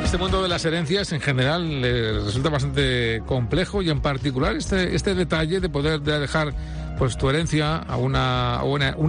Este mundo de las herencias en general resulta bastante complejo y en particular este detalle de poder dejar pues tu herencia a una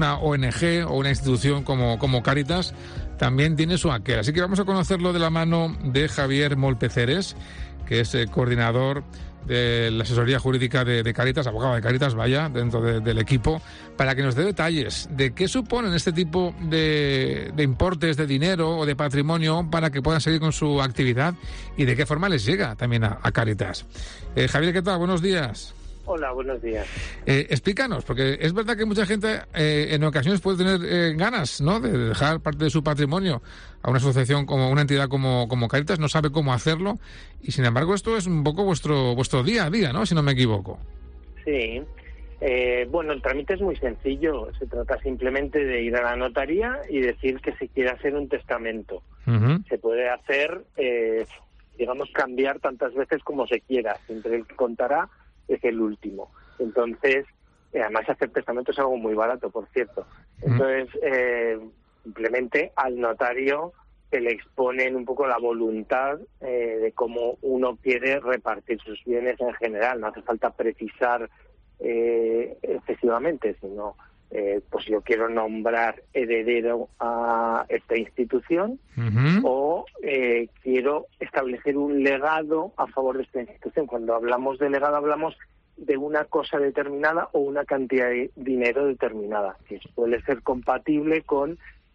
ONG o una institución como Cáritas también tiene su aquel. Así que vamos a conocerlo de la mano de Javier Molpeceres, que es coordinador de la asesoría jurídica de Cáritas, abogado de Cáritas, vaya, dentro del equipo, para que nos dé detalles de qué suponen este tipo de importes de dinero o de patrimonio para que puedan seguir con su actividad y de qué forma les llega también a Cáritas. Javier, ¿qué tal? Buenos días. Hola, buenos días. Explícanos, porque es verdad que mucha gente en ocasiones puede tener ganas, ¿no?, de dejar parte de su patrimonio a una asociación como una entidad como Cáritas, no sabe cómo hacerlo y sin embargo esto es un poco vuestro día a día, ¿no?, si no me equivoco. Sí. Bueno, el trámite es muy sencillo. Se trata simplemente de ir a la notaría y decir que se quiere hacer un testamento. Uh-huh. Se puede hacer, digamos, cambiar tantas veces como se quiera. Siempre el que contará es el último. Entonces, además hacer testamento es algo muy barato, por cierto. Entonces, simplemente al notario se le exponen un poco la voluntad de cómo uno quiere repartir sus bienes en general. No hace falta precisar excesivamente, sino pues yo quiero nombrar heredero a esta institución, uh-huh, o quiero establecer un legado a favor de esta institución. Cuando hablamos de legado hablamos de una cosa determinada o una cantidad de dinero determinada, que suele ser compatible con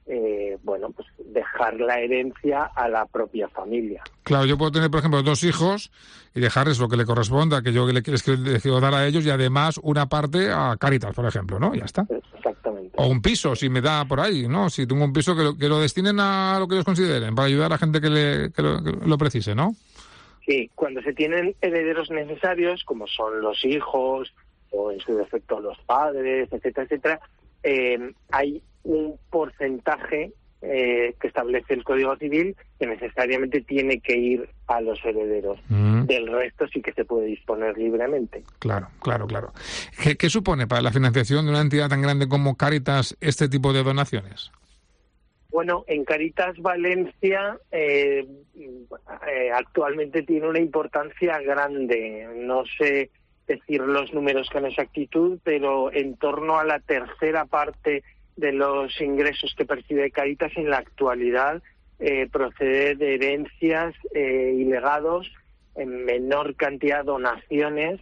pues dejar la herencia a la propia familia. Claro, yo puedo tener, por ejemplo, 2 hijos y dejarles lo que le corresponda, que yo les quiero dar a ellos, y además una parte a Cáritas, por ejemplo, ¿no? Ya está. Exactamente. O un piso, si me da por ahí, ¿no? Si tengo un piso, que lo destinen a lo que ellos consideren, para ayudar a la gente que lo precise, ¿no? Sí, cuando se tienen herederos necesarios, como son los hijos, o en su defecto los padres, etcétera, etcétera, hay un porcentaje que establece el Código Civil que necesariamente tiene que ir a los herederos. Del resto sí que se puede disponer libremente. Claro. ¿Qué supone para la financiación de una entidad tan grande como Cáritas este tipo de donaciones? Bueno, en Cáritas Valencia actualmente tiene una importancia grande. No sé decir los números con exactitud, pero en torno a la tercera parte de los ingresos que percibe Cáritas en la actualidad procede de herencias y legados, en menor cantidad donaciones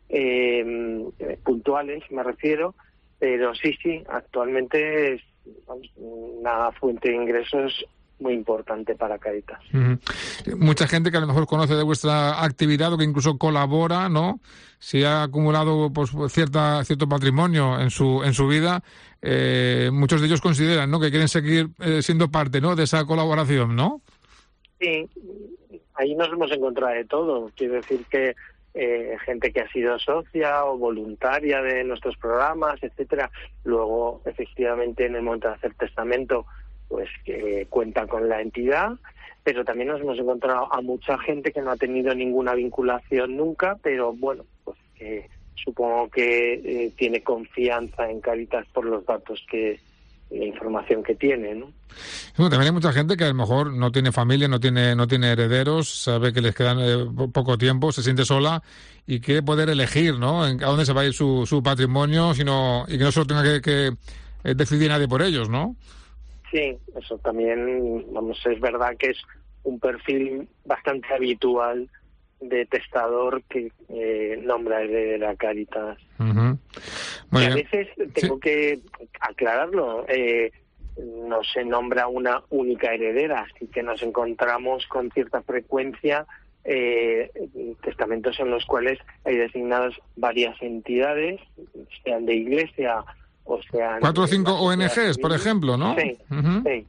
puntuales, me refiero, pero sí, actualmente es una fuente de ingresos muy importante para Cáritas. Uh-huh. Mucha gente que a lo mejor conoce de vuestra actividad o que incluso colabora, ¿no? Si ha acumulado pues cierto patrimonio en su vida, muchos de ellos consideran, ¿no?, que quieren seguir siendo parte, ¿no?, de esa colaboración, ¿no? Sí, ahí nos hemos encontrado de todo. Quiero decir que gente que ha sido socia o voluntaria de nuestros programas, etcétera, luego efectivamente en el momento de hacer testamento pues que cuenta con la entidad, pero también nos hemos encontrado a mucha gente que no ha tenido ninguna vinculación nunca, pero bueno, pues que supongo que tiene confianza en Cáritas por los datos la información que tiene, ¿no? Bueno, también hay mucha gente que a lo mejor no tiene familia, no tiene herederos, sabe que les quedan poco tiempo, se siente sola y quiere poder elegir, ¿no?, a dónde se va a ir su patrimonio, y que no solo tenga que decidir nadie por ellos, ¿no? Sí, eso también, es verdad que es un perfil bastante habitual de testador que nombra heredera a Cáritas. Uh-huh. Y a veces tengo que aclararlo, no se nombra una única heredera, así que nos encontramos con cierta frecuencia testamentos en los cuales hay designadas varias entidades, sean de iglesia o sean 4 o 5 ONGs, por ejemplo, ¿no? Sí, uh-huh, sí.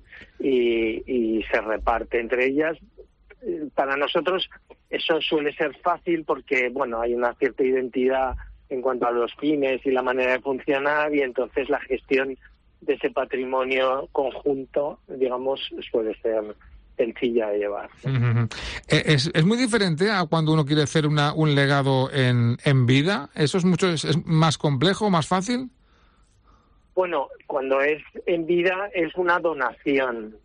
Y se reparte entre ellas. Para nosotros eso suele ser fácil porque, bueno, hay una cierta identidad en cuanto a los fines y la manera de funcionar, y entonces la gestión de ese patrimonio conjunto, digamos, suele ser sencilla de llevar. Uh-huh. ¿Es muy diferente a cuando uno quiere hacer un legado en vida? ¿Eso es más complejo, más fácil? Bueno, cuando es en vida es una donación.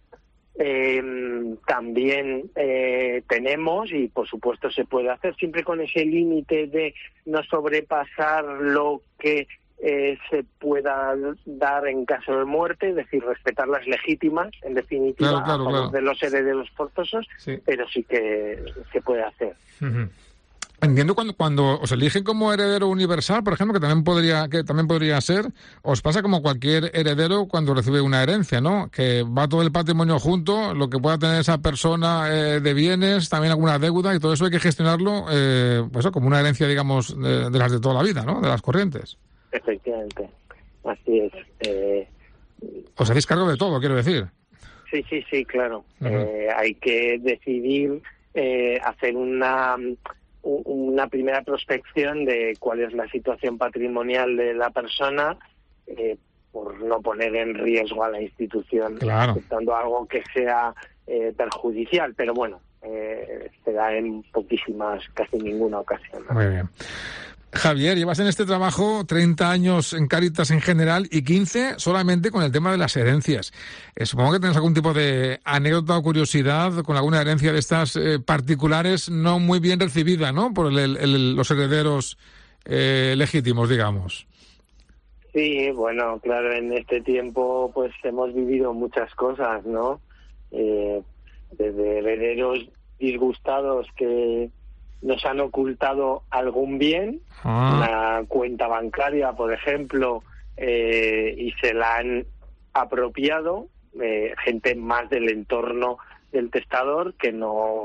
también tenemos, y por supuesto se puede hacer, siempre con ese límite de no sobrepasar lo que se pueda dar en caso de muerte, es decir, respetar las legítimas, en definitiva, a favor de los herederos forzosos, sí. Pero sí que se puede hacer. Uh-huh. Entiendo cuando os eligen como heredero universal, por ejemplo, que también podría ser, os pasa como cualquier heredero cuando recibe una herencia, ¿no? Que va todo el patrimonio junto, lo que pueda tener esa persona de bienes, también alguna deuda, y todo eso hay que gestionarlo, pues como una herencia, digamos, de las de toda la vida, ¿no? De las corrientes. Efectivamente, así es. Os hacéis cargo de todo, quiero decir. Sí, claro. Uh-huh. Hay que decidir hacer una primera prospección de cuál es la situación patrimonial de la persona, por no poner en riesgo a la institución, claro, aceptando algo que sea perjudicial, pero bueno, se da en poquísimas, casi ninguna ocasión, ¿no? Muy bien. Javier, llevas en este trabajo 30 años en Cáritas en general y 15 solamente con el tema de las herencias. Supongo que tienes algún tipo de anécdota o curiosidad con alguna herencia de estas particulares no muy bien recibida, ¿no? Por los herederos legítimos, digamos. Sí, bueno, claro, en este tiempo pues hemos vivido muchas cosas, ¿no? Desde herederos disgustados que nos han ocultado algún bien, una cuenta bancaria, por ejemplo, y se la han apropiado, gente más del entorno del testador que no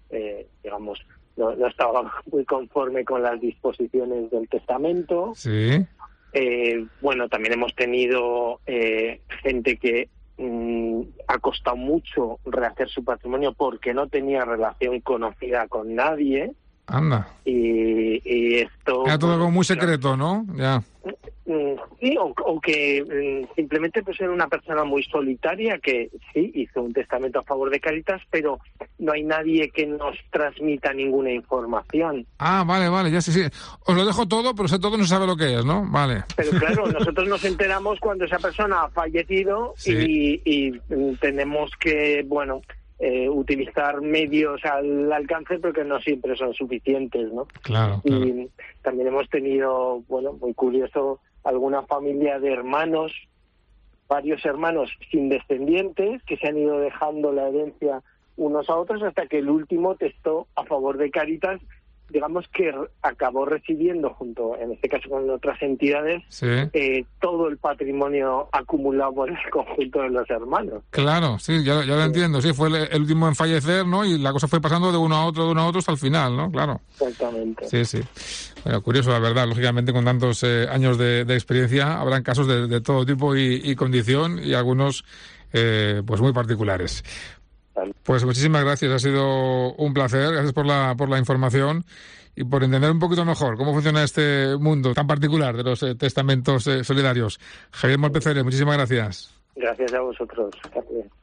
estaba muy conforme con las disposiciones del testamento. Sí. Bueno, también hemos tenido gente que ha costado mucho rehacer su patrimonio porque no tenía relación conocida con nadie. Anda. Y esto... Era todo como muy secreto, ¿no? Ya. Sí, o que simplemente pues era una persona muy solitaria que sí hizo un testamento a favor de Cáritas, pero no hay nadie que nos transmita ninguna información. Ah, vale, ya sí. Os lo dejo todo, pero todo no sabe lo que es, ¿no? Vale. Pero claro, nosotros nos enteramos cuando esa persona ha fallecido, sí. y tenemos que, bueno, utilizar medios al alcance, pero que no siempre son suficientes, ¿no? Claro. Y también hemos tenido, bueno, muy curioso, alguna familia de hermanos, varios hermanos sin descendientes, que se han ido dejando la herencia unos a otros hasta que el último testó a favor de Cáritas, digamos que acabó recibiendo, junto, en este caso con otras entidades, sí, todo el patrimonio acumulado por el conjunto de los hermanos. Claro, sí, ya lo entiendo, sí, fue el último en fallecer, ¿no? Y la cosa fue pasando de uno a otro hasta el final, ¿no? Claro. Exactamente. Sí. Bueno, curioso, la verdad, lógicamente con tantos años de experiencia habrán casos de todo tipo y condición, y algunos pues muy particulares. Pues muchísimas gracias, ha sido un placer, gracias por la información y por entender un poquito mejor cómo funciona este mundo tan particular de los testamentos solidarios. Javier Molpeceres, muchísimas gracias. Gracias a vosotros. Gracias.